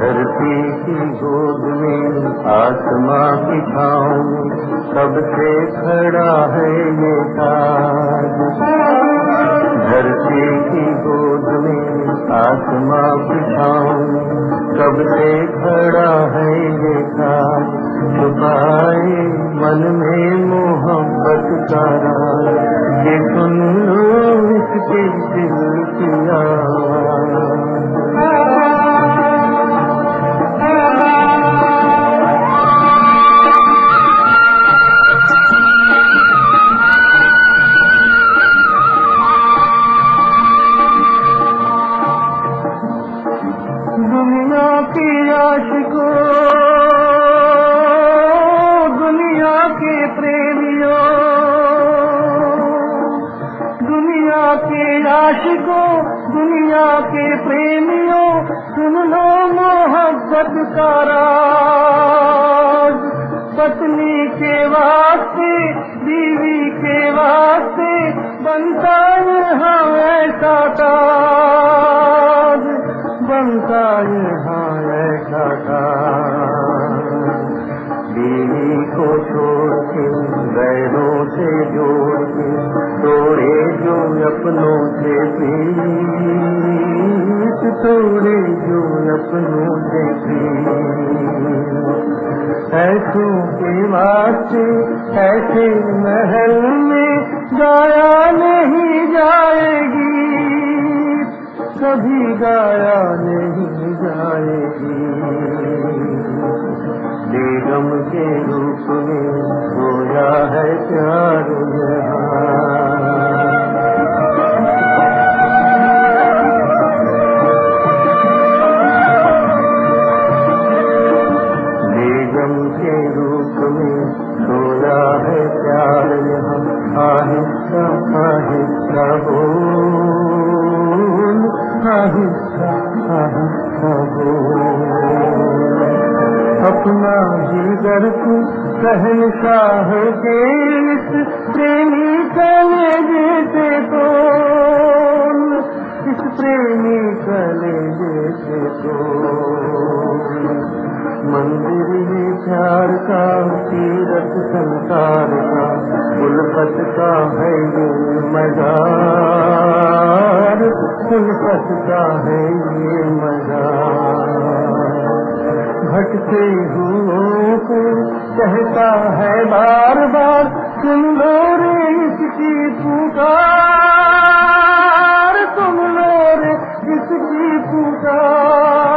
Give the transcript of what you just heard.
धरती की गोद में आसमां की छाँव में कब से खड़ा है ये ताज। धरती की गोद में आसमां की छाँव में कब से खड़ा है ये ताज। छुपाए मन में मोहब्बत का राज, ये सुन लो इसके दिल की आवाज़। दुनिया के आशिकों, दुनिया के प्रेमियों, दुनिया के आशिकों, दुनिया के प्रेमियों, सुन लो मोहब्बत का राज। पत्नी के वास्ते, बीवी के वास्ते बनता यहाँ ऐसा ताज, बनता यहाँ ऐसा ताज। बीवी को छोड़ के गैरों से जोड़ के तोड़े जो अपनों से प्रीत, तोड़े जो अपनों से प्रीत। ऐसों के वास्ते ऐसे महल में गाया नहीं जाएगी, कभी गाया नहीं जाएगी। बेगम के रूप में सोया है प्यार यहाँ। बेगम के रूप में सोया है प्यार यहाँ। आहिस्ता आहिस्ता बोल, आहिस्ता आहिस्ता बोल। अपना जिगर तू शहंशाह के इस प्रेमी कलेजे से तोल, इस प्रेमी कलेजे से तोल। मंदिर है प्यार का, तीरथ संसार का, उल्फत का है ये मज़ार, उल्फत का है ये मज़ार। भटके हुओं को कहता है बार बार, सुन लो रे इसकी पुकार, सुन लो रे इसकी पुकार।